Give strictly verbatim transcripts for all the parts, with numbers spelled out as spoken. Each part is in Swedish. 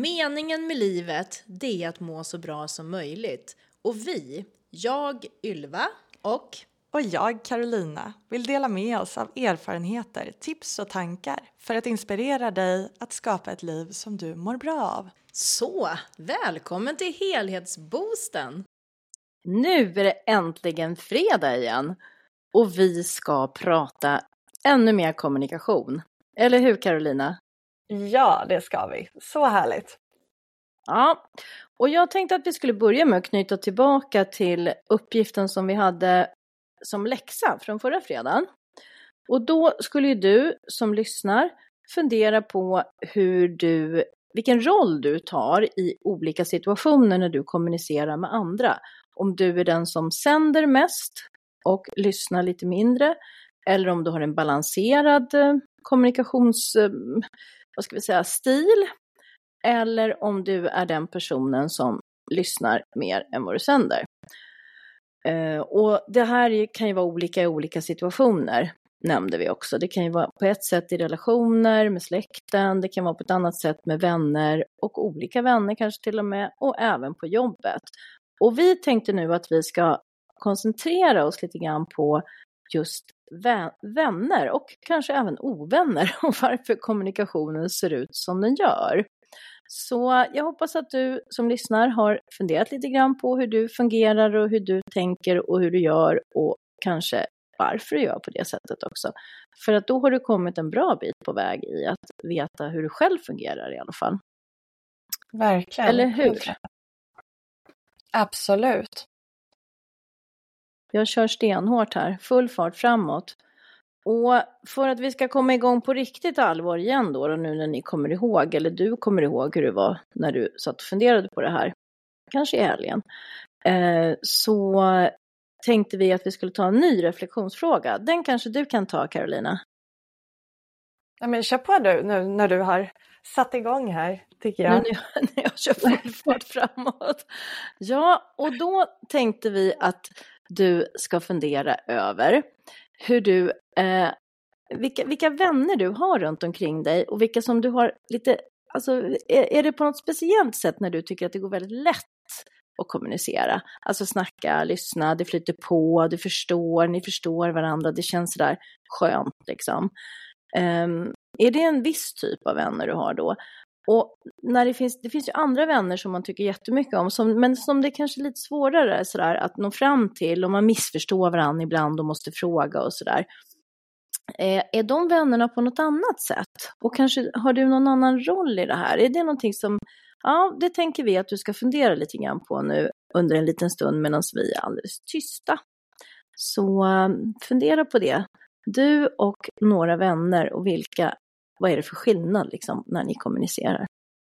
Meningen med livet, det är att må så bra som möjligt. Och vi, jag Ylva och... Och jag, Carolina, vill dela med oss av erfarenheter, tips och tankar för att inspirera dig att skapa ett liv som du mår bra av. Så, välkommen till Helhetsboosten! Nu är det äntligen fredag igen och vi ska prata ännu mer kommunikation. Eller hur, Carolina? Ja, det ska vi. Så härligt. Ja, och jag tänkte att vi skulle börja med att knyta tillbaka till uppgiften som vi hade som läxa från förra fredagen. Och då skulle ju du som lyssnar fundera på hur du, vilken roll du tar i olika situationer när du kommunicerar med andra. Om du är den som sänder mest och lyssnar lite mindre, eller om du har en balanserad kommunikations, vad ska vi säga, stil, eller om du är den personen som lyssnar mer än vad du sänder. Uh, och det här kan ju vara olika i olika situationer, nämnde vi också. Det kan ju vara på ett sätt i relationer med släkten, det kan vara på ett annat sätt med vänner och olika vänner kanske till och med, och även på jobbet. Och vi tänkte nu att vi ska koncentrera oss lite grann på just vä- vänner och kanske även ovänner och varför kommunikationen ser ut som den gör. Så jag hoppas att du som lyssnar har funderat lite grann på hur du fungerar och hur du tänker och hur du gör och kanske varför du gör på det sättet också. För att då har du kommit en bra bit på väg i att veta hur du själv fungerar i alla fall. Verkligen. Eller hur? Absolut. Jag kör stenhårt här, full fart framåt. Och för att vi ska komma igång på riktigt allvar igen då, och nu när ni kommer ihåg, eller du kommer ihåg hur det var när du satt och funderade på det här, kanske i helgen, eh, så tänkte vi att vi skulle ta en ny reflektionsfråga. Den kanske du kan ta, Carolina. Ja, men kör på du nu när du har satt igång här, tycker jag. Nu när jag kör full fart framåt. Ja, och då tänkte vi att du ska fundera över hur du, eh, vilka, vilka vänner du har runt omkring dig och vilka som du har lite, alltså är, är det på något speciellt sätt när du tycker att det går väldigt lätt att kommunicera? Alltså snacka, lyssna, det flyter på, du förstår, ni förstår varandra, det känns där skönt liksom. Um, är det en viss typ av vänner du har då? Och när det finns, det finns ju andra vänner som man tycker jättemycket om, som, men som det är kanske lite svårare sådär, att nå fram till, och man missförstår varandra ibland och måste fråga och sådär. Eh, är de vännerna på något annat sätt? Och kanske har du någon annan roll i det här? Är det någonting som, ja, det tänker vi att du ska fundera lite grann på nu under en liten stund medan vi är alldeles tysta. Så um, fundera på det. Du och några vänner, och vilka, vad är det för skillnad liksom när ni kommunicerar?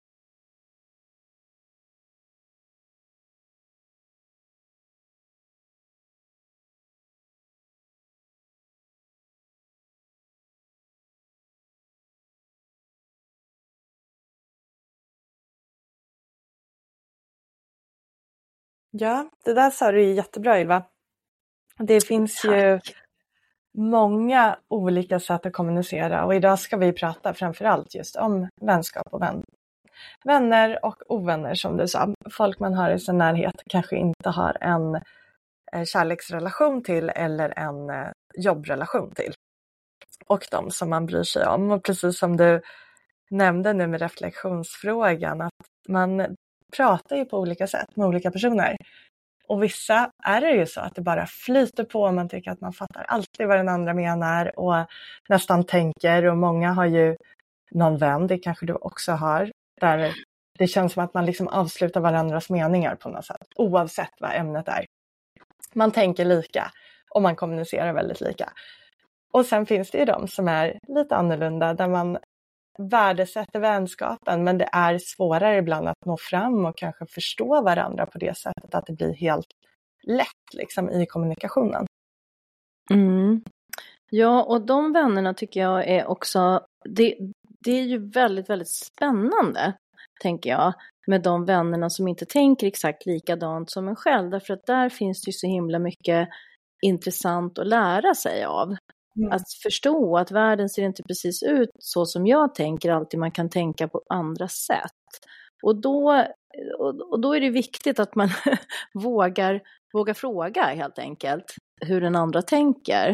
Ja, det där sa du ju jättebra, Ylva. Det finns Tack. ju många olika sätt att kommunicera, och idag ska vi prata framförallt just om vänskap och vän. Vänner och ovänner, som du sa. Folk man har i sin närhet kanske inte har en eh, kärleksrelation till eller en eh, jobbrelation till. Och de som man bryr sig om. Och precis som du nämnde nu med reflektionsfrågan, att man pratar ju på olika sätt med olika personer. Och vissa är det ju så att det bara flyter på, och man tycker att man fattar alltid vad den andra menar och nästan tänker. Och många har ju någon vän, det kanske du också har, där det känns som att man liksom avslutar varandras meningar på något sätt, oavsett vad ämnet är. Man tänker lika och man kommunicerar väldigt lika. Och sen finns det ju de som är lite annorlunda, där man värdesätter vänskapen, men det är svårare ibland att nå fram och kanske förstå varandra på det sättet att det blir helt lätt liksom i kommunikationen. Mm. Ja, och de vännerna tycker jag är också, det, det är ju väldigt, väldigt spännande, tänker jag, med de vännerna som inte tänker exakt likadant som en själv, därför att där finns det ju så himla mycket intressant att lära sig av. Mm. Att förstå att världen ser inte precis ut så som jag tänker alltid, man kan tänka på andra sätt. Och då, och då är det viktigt att man vågar, vågar fråga helt enkelt hur den andra tänker.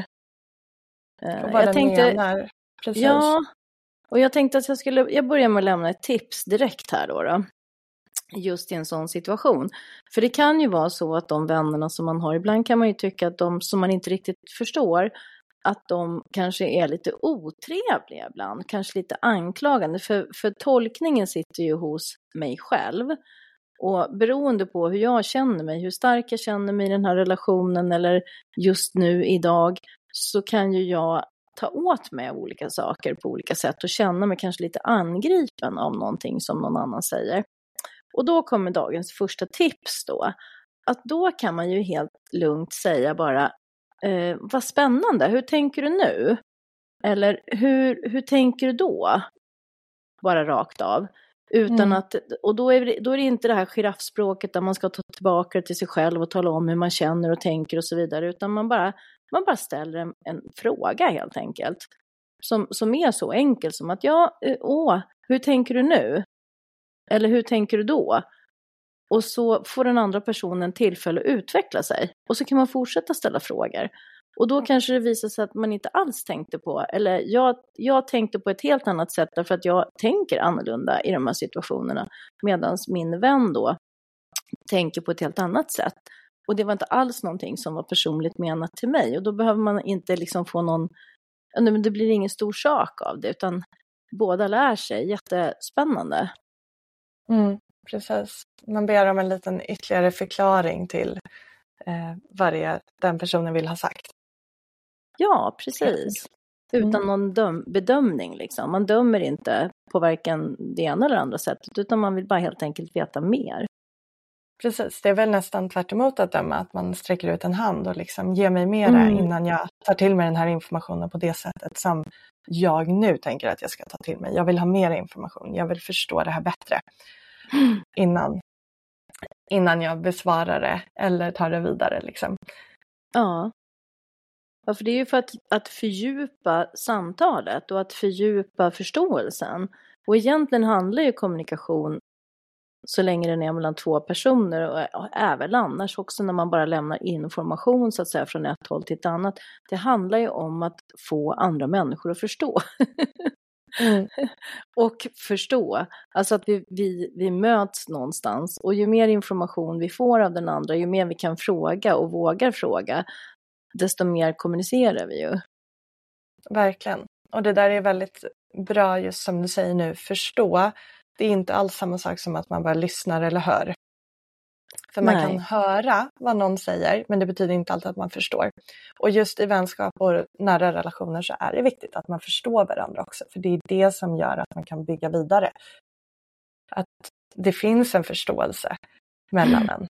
Och vad jag den tänkte, menar. Precis. Ja, och jag tänkte att jag skulle, jag börjar med att lämna ett tips direkt här då, då. Just i en sån situation. För det kan ju vara så att de vännerna som man har, ibland kan man ju tycka att de som man inte riktigt förstår, att de kanske är lite otrevliga ibland, kanske lite anklagande. För, för tolkningen sitter ju hos mig själv. Och beroende på hur jag känner mig, hur stark jag känner mig i den här relationen eller just nu idag, så kan ju jag ta åt mig av olika saker på olika sätt och känna mig kanske lite angripen av någonting som någon annan säger. Och då kommer dagens första tips då. Att då kan man ju helt lugnt säga bara, eh, vad spännande, hur tänker du nu? Eller hur, hur tänker du då? Bara rakt av. Utan mm. att, och då är, det, då är det inte det här giraffspråket där man ska ta tillbaka det till sig själv och tala om hur man känner och tänker och så vidare. Utan man bara, man bara ställer en, en fråga helt enkelt. Som, som är så enkel som att, ja, åh, hur tänker du nu? Eller hur tänker du då? Och så får den andra personen tillfälle att utveckla sig. Och så kan man fortsätta ställa frågor. Och då kanske det visar sig att man inte alls tänkte på. Eller jag, jag tänkte på ett helt annat sätt. Därför att jag tänker annorlunda i de här situationerna. Medan min vän då tänker på ett helt annat sätt. Och det var inte alls någonting som var personligt menat till mig. Och då behöver man inte liksom få någon... Det blir ingen stor sak av det. Utan båda lär sig. Jättespännande. Mm, precis. Man ber om en liten ytterligare förklaring till eh, vad det den personen vill ha sagt. Ja, precis. Mm. Utan någon döm- bedömning liksom. Man dömer inte på varken det ena eller andra sättet. Utan man vill bara helt enkelt veta mer. Precis, det är väl nästan tvärt emot att döma. Att man sträcker ut en hand och liksom ger mig mera mm. innan jag tar till mig den här informationen på det sättet som jag nu tänker att jag ska ta till mig. Jag vill ha mer information. Jag vill förstå det här bättre. Mm. Innan, innan jag besvarar det eller tar det vidare liksom. Ja. Ja, för det är ju för att, att fördjupa samtalet och att fördjupa förståelsen. Och egentligen handlar ju kommunikation så länge den är mellan två personer och, och även annars också när man bara lämnar information så att säga från ett håll till ett annat. Det handlar ju om att få andra människor att förstå. Mm. Och förstå, alltså att vi, vi, vi möts någonstans och ju mer information vi får av den andra, ju mer vi kan fråga och vågar fråga, desto mer kommunicerar vi ju. Verkligen, och det där är väldigt bra just som du säger nu, förstå. Det är inte alls samma sak som att man bara lyssnar eller hör. För man Nej. kan höra vad någon säger, men det betyder inte alltid att man förstår. Och just i vänskap och nära relationer så är det viktigt att man förstår varandra också. För det är det som gör att man kan bygga vidare. Att det finns en förståelse mellan en,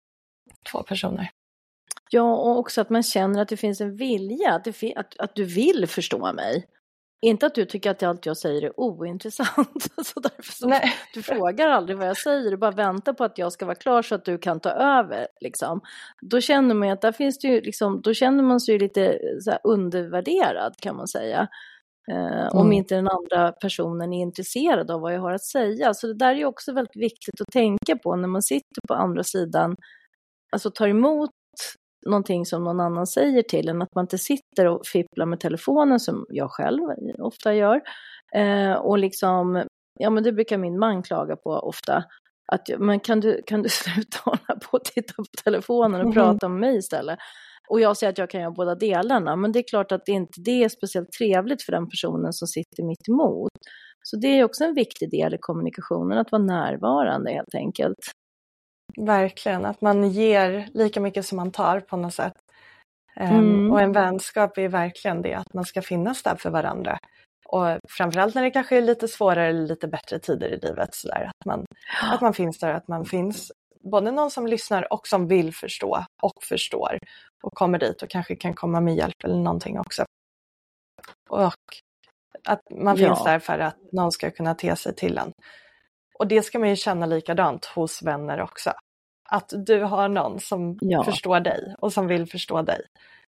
två personer. Ja, och också att man känner att det finns en vilja, att, det fi- att, att du vill förstå mig. Inte att du tycker att allt jag säger är ointressant. Så därför så Nej. Du frågar aldrig vad jag säger. Du bara väntar på att jag ska vara klar så att du kan ta över. Liksom. Då känner man att där finns det ju liksom, då känner man sig lite så här undervärderad kan man säga. Eh, mm. Om inte den andra personen är intresserad av vad jag har att säga. Så det där är ju också väldigt viktigt att tänka på när man sitter på andra sidan. Alltså tar emot någonting som någon annan säger till en, att man inte sitter och fipplar med telefonen som jag själv ofta gör eh, och liksom, ja men det brukar min man klaga på ofta, att men kan du, kan du sluta hålla på och titta på telefonen och mm. prata med mig istället, och jag säger att jag kan göra båda delarna, men det är klart att det inte det är speciellt trevligt för den personen som sitter mitt emot, så det är också en viktig del i kommunikationen, att vara närvarande helt enkelt. Verkligen, att man ger lika mycket som man tar på något sätt. Mm. Um, och en vänskap är verkligen det, att man ska finnas där för varandra. Och framförallt när det kanske är lite svårare eller lite bättre tider i livet. Så där, att, man, att man finns där, att man finns både någon som lyssnar och som vill förstå och förstår. Och kommer dit och kanske kan komma med hjälp eller någonting också. Och att man Ja. finns där för att någon ska kunna te sig till en. Och det ska man ju känna likadant hos vänner också. Att du har någon som Ja. förstår dig och som vill förstå dig.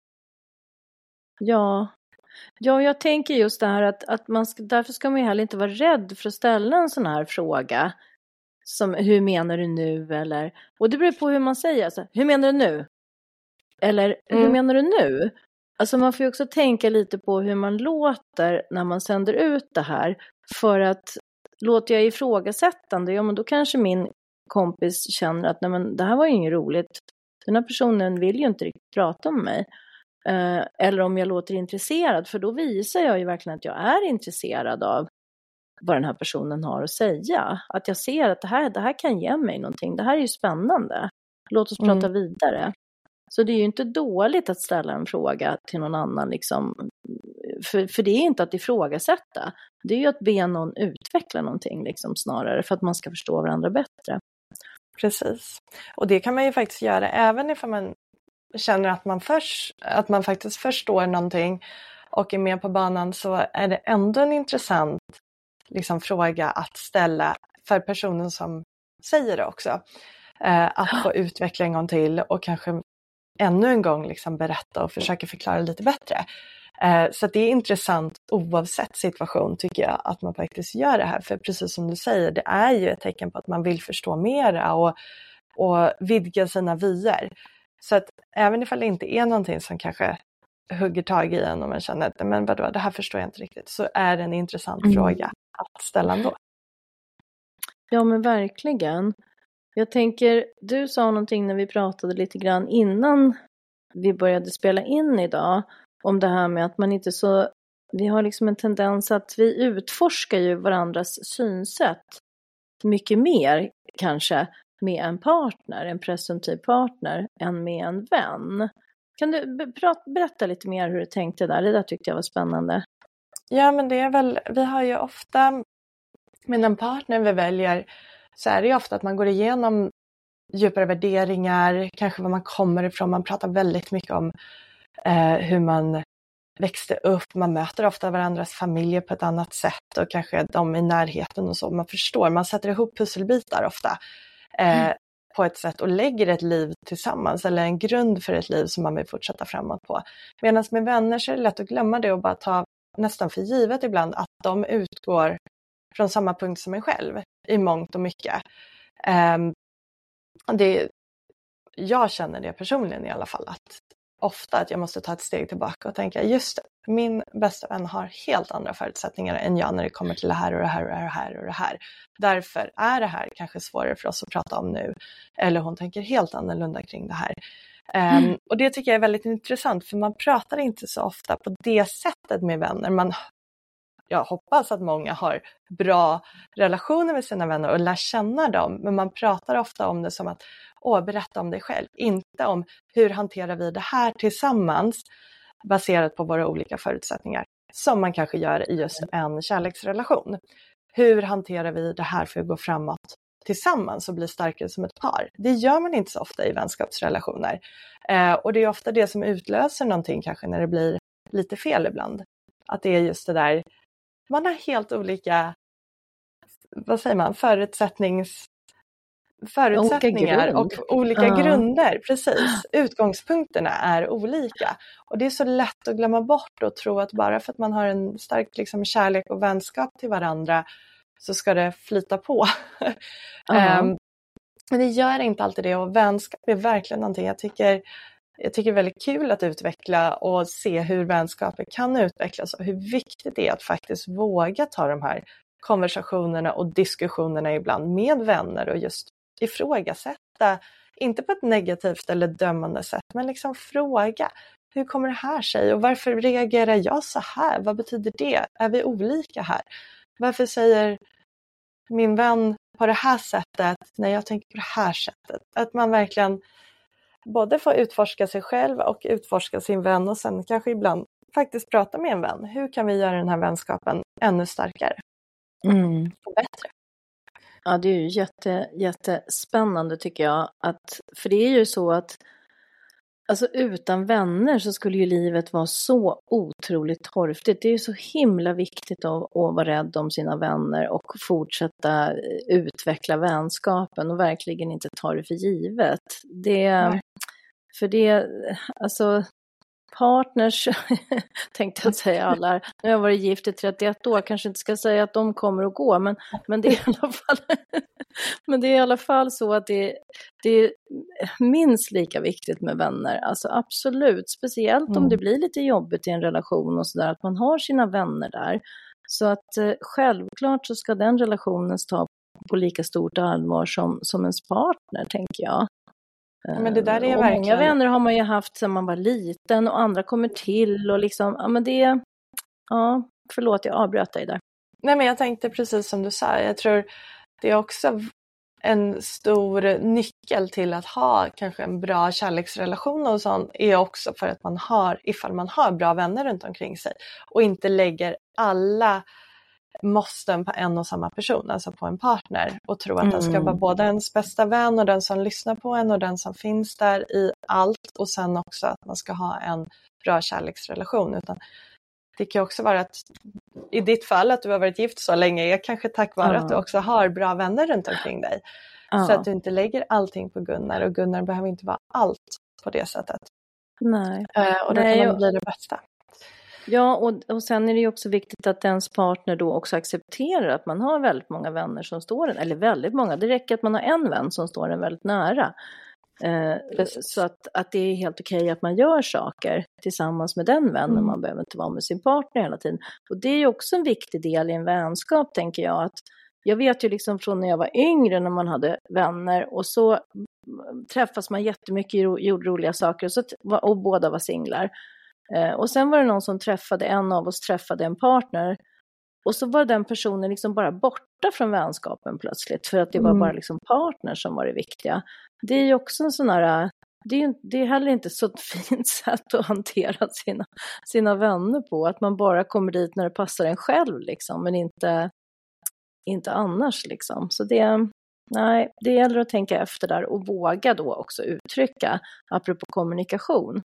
Ja, ja jag tänker just det här att, att man ska, därför ska man ju heller inte vara rädd för att ställa en sån här fråga som hur menar du nu? Eller, och det beror på hur man säger. Alltså, hur menar du nu? Eller Mm. hur menar du nu? Alltså man får ju också tänka lite på hur man låter när man sänder ut det här. För att låter jag ifrågasättande, ja men då kanske min kompis känner att nej men det här var ju inget roligt. Den här personen vill ju inte riktigt prata med mig. Eh, eller om jag låter intresserad, för då visar jag ju verkligen att jag är intresserad av vad den här personen har att säga. Att jag ser att det här, det här kan ge mig någonting. Det här är ju spännande. Låt oss Mm. prata vidare. Så det är ju inte dåligt att ställa en fråga till någon annan. Liksom. För, för det är inte att ifrågasätta. Det är ju att be någon utveckla någonting liksom, snarare. För att man ska förstå varandra bättre. Precis. Och det kan man ju faktiskt göra även ifall man känner att man, först, att man faktiskt förstår någonting och är med på banan, så är det ändå en intressant liksom, fråga att ställa för personen som säger det också. Eh, att få utveckla en gång till och kanske ännu en gång liksom, berätta och försöka förklara lite bättre. Eh, så att det är intressant oavsett situation tycker jag att man faktiskt gör det här. För precis som du säger, det är ju ett tecken på att man vill förstå mera och, och vidga sina vyer. Så att även ifall det inte är någonting som kanske hugger tag i en och man känner att men vadå, det här förstår jag inte riktigt, så är det en intressant mm. fråga att ställa ändå. Ja men verkligen. Jag tänker, du sa någonting när vi pratade lite grann innan vi började spela in idag om det här med att man inte så, vi har liksom en tendens att vi utforskar ju varandras synsätt mycket mer kanske med en partner, en presumtiv partner, än med en vän. Kan du berätta lite mer hur du tänkte där? Det där tyckte jag var spännande. Ja, men det är väl, vi har ju ofta med en partner vi väljer, så är det ju ofta att man går igenom djupare värderingar, kanske var man kommer ifrån. Man pratar väldigt mycket om eh, hur man växte upp. Man möter ofta varandras familjer på ett annat sätt och kanske de i närheten och så. Man förstår, man sätter ihop pusselbitar ofta eh, mm. på ett sätt och lägger ett liv tillsammans eller en grund för ett liv som man vill fortsätta framåt på. Medan med vänner så är det lätt att glömma det och bara ta nästan för givet ibland att de utgår från samma punkt som en själv i mångt och mycket. Um, det, jag känner det personligen i alla fall, att ofta att jag måste ta ett steg tillbaka och tänka just det, min bästa vän har helt andra förutsättningar än jag när det kommer till det här och det här och det här och det här. Därför är det här kanske svårare för oss att prata om nu. Eller hon tänker helt annorlunda kring det här. Um, mm. Och det tycker jag är väldigt intressant, för man pratar inte så ofta på det sättet med vänner. Man Jag hoppas att många har bra relationer med sina vänner och lär känna dem. Men man pratar ofta om det som att, åh, berätta om dig själv. Inte om hur hanterar vi det här tillsammans baserat på våra olika förutsättningar. Som man kanske gör i just en kärleksrelation. Hur hanterar vi det här för att gå framåt tillsammans och bli starkare som ett par? Det gör man inte så ofta i vänskapsrelationer. Eh, och det är ofta det som utlöser någonting kanske när det blir lite fel ibland. Att det är just det där. Man har helt olika, vad säger man, förutsättnings, förutsättningar olika och olika uh. grunder. Precis, utgångspunkterna är olika. Och det är så lätt att glömma bort och tro att bara för att man har en stark liksom, kärlek och vänskap till varandra så ska det flyta på. Uh. um, men det gör inte alltid det, och vänskap är verkligen någonting jag tycker Jag tycker det är väldigt kul att utveckla och se hur vänskaper kan utvecklas och hur viktigt det är att faktiskt våga ta de här konversationerna och diskussionerna ibland med vänner och just ifrågasätta, inte på ett negativt eller dömande sätt, men liksom fråga, hur kommer det här sig och varför reagerar jag så här? Vad betyder det? Är vi olika här? Varför säger min vän på det här sättet när jag tänker på det här sättet? Att man verkligen både få utforska sig själv och utforska sin vän och sen kanske ibland faktiskt prata med en vän. Hur kan vi göra den här vänskapen ännu starkare? Mm. Och bättre? Ja, det är ju jätte, jättespännande tycker jag. Att, för det är ju så att alltså, utan vänner så skulle ju livet vara så otroligt torftigt. Det är ju så himla viktigt att, att vara rädd om sina vänner och fortsätta utveckla vänskapen och verkligen inte ta det för givet. Det, Nej. För det, alltså partners, tänkte jag säga alla. Nu har jag varit gift i trettioett år, kanske inte ska säga att de kommer att gå, men, men det är i alla fall Men det är i alla fall så att det, det är minst lika viktigt med vänner. Alltså absolut, speciellt mm. om det blir lite jobbigt i en relation och sådär, att man har sina vänner där. Så att eh, självklart så ska den relationen ta på lika stort allvar som, som ens partner, tänker jag. Men det där är och verkligen... Många vänner har man ju haft sedan man var liten och andra kommer till och liksom, ja men det, ja, förlåt jag avbröt dig där. Nej men jag tänkte precis som du sa, jag tror det är också en stor nyckel till att ha kanske en bra kärleksrelation och sånt är också för att man har, ifall man har bra vänner runt omkring sig och inte lägger alla måsten på en och samma person, alltså på en partner, och tro att mm. den ska vara både ens bästa vän och den som lyssnar på en och den som finns där i allt, och sen också att man ska ha en bra kärleksrelation, utan det kan också vara att i ditt fall att du har varit gift så länge är kanske tack vare mm. att du också har bra vänner runt omkring dig. Mm. Så att du inte lägger allting på Gunnar, och Gunnar behöver inte vara allt på det sättet. Nej. Uh, och då Nej, kan man och... bli det bästa. Ja, och, och sen är det ju också viktigt att ens partner då också accepterar att man har väldigt många vänner som står en, eller väldigt många, det räcker att man har en vän som står en väldigt nära. Eh, så att, att det är helt okej att man gör saker tillsammans med den vännen, mm. man behöver inte vara med sin partner hela tiden. Och det är ju också en viktig del i en vänskap, tänker jag. Att jag vet ju liksom från när jag var yngre, när man hade vänner och så träffas man jättemycket och gjorde roliga saker, och, så, och båda var singlar. Och sen var det någon som träffade, en av oss träffade en partner, och så var den personen liksom bara borta från vänskapen plötsligt, för att det var mm. bara liksom partner som var det viktiga. Det är ju också en sån här, det är ju det är heller inte så ett fint sätt att hantera sina, sina vänner på, att man bara kommer dit när det passar en själv liksom, men inte, inte annars liksom. Så det, nej, det gäller att tänka efter där och våga då också uttrycka, apropå kommunikation.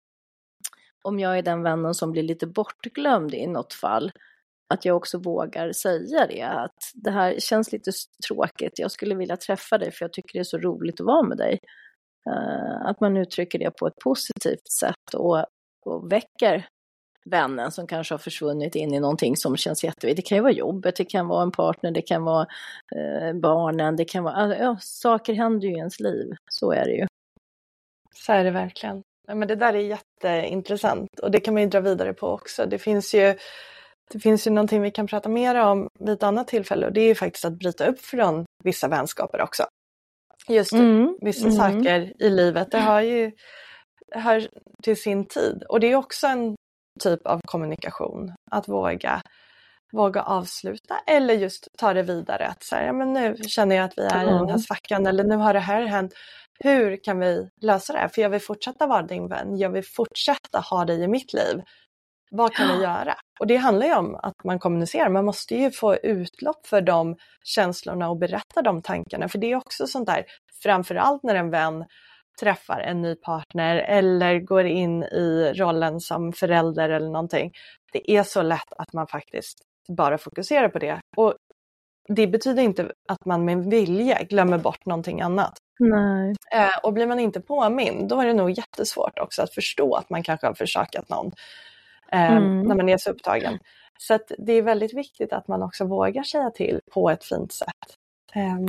Om jag är den vännen som blir lite bortglömd i något fall, att jag också vågar säga det, att det här känns lite tråkigt, jag skulle vilja träffa dig för jag tycker det är så roligt att vara med dig. Uh, att man uttrycker det på ett positivt sätt och, och väcker vännen som kanske har försvunnit in i någonting som känns jätteviktigt. Det kan ju vara jobbet, det kan vara en partner, det kan vara uh, barnen, det kan vara, alltså, ja, saker händer ju i ens liv, så är det ju. Så är det verkligen. Ja, men det där är jätteintressant, och det kan man ju dra vidare på också. Det finns ju, det finns ju någonting vi kan prata mer om vid ett annat tillfälle, och det är ju faktiskt att bryta upp från vissa vänskaper också. Just mm. vissa mm. saker i livet, det har ju hör till sin tid, och det är också en typ av kommunikation, att våga våga avsluta eller just ta det vidare, att säga, ja, men nu känner jag att vi är mm. i den här svackan, eller nu har det här hänt. Hur kan vi lösa det här? För jag vill fortsätta vara din vän. Jag vill fortsätta ha dig i mitt liv. Vad kan vi göra? Och det handlar ju om att man kommunicerar. Man måste ju få utlopp för de känslorna och berätta de tankarna. För det är också sånt där, framförallt när en vän träffar en ny partner eller går in i rollen som förälder eller någonting. Det är så lätt att man faktiskt bara fokuserar på det. Och det betyder inte att man med vilja glömmer bort någonting annat. Nej. Eh, och blir man inte påmind, då är det nog jättesvårt också att förstå att man kanske har försakat någon eh, mm. när man är så upptagen. Så att det är väldigt viktigt att man också vågar säga till på ett fint sätt. Eh.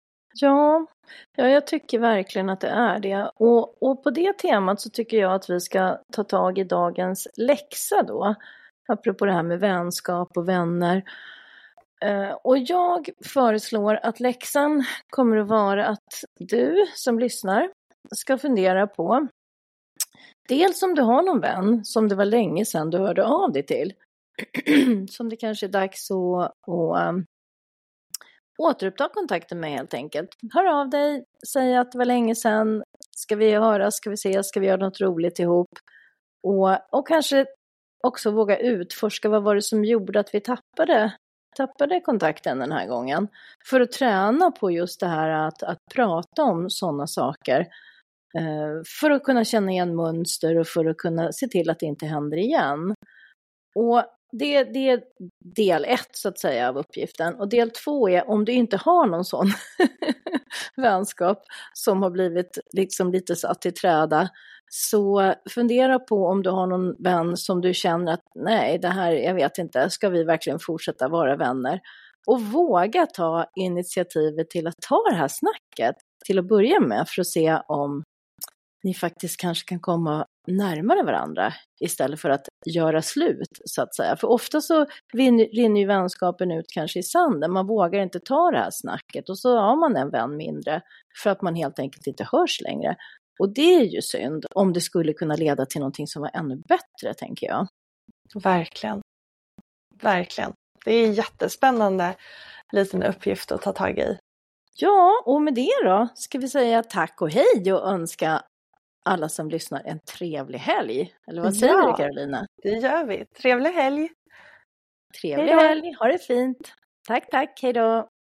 Ja, ja, jag tycker verkligen att det är det. Och, och på det temat så tycker jag att vi ska ta tag i dagens läxa då. Apropå det här med vänskap och vänner. Uh, och jag föreslår att läxan kommer att vara att du som lyssnar ska fundera på, dels om du har någon vän som det var länge sedan du hörde av dig till, som det kanske är dags att, att um, återuppta kontakten med helt enkelt. Hör av dig, säg att det var länge sedan, ska vi höra, ska vi ses, ska vi göra något roligt ihop, och, och kanske också våga utforska vad var det som gjorde att vi tappade tappade kontakten den här gången, för att träna på just det här att, att prata om sådana saker, eh, för att kunna känna igen mönster och för att kunna se till att det inte händer igen. Och det, det är del ett så att säga av uppgiften, och del två är om du inte har någon sån vänskap som har blivit liksom lite satt i träda, så fundera på om du har någon vän som du känner att nej, det här, jag vet inte, ska vi verkligen fortsätta vara vänner? Och våga ta initiativet till att ta det här snacket till att börja med för att se om ni faktiskt kanske kan komma närmare varandra istället för att göra slut så att säga. För ofta så rinner ju vänskapen ut kanske i sanden. Man vågar inte ta det här snacket och så har man en vän mindre för att man helt enkelt inte hörs längre. Och det är ju synd om det skulle kunna leda till någonting som var ännu bättre, tänker jag. Verkligen. Verkligen. Det är en jättespännande liten uppgift att ta tag i. Ja, och med det då ska vi säga tack och hej och önska alla som lyssnar en trevlig helg. Eller vad säger ja, du, Carolina? Det gör vi. Trevlig helg. Trevlig helg. Ha det fint. Tack, tack. Hej då.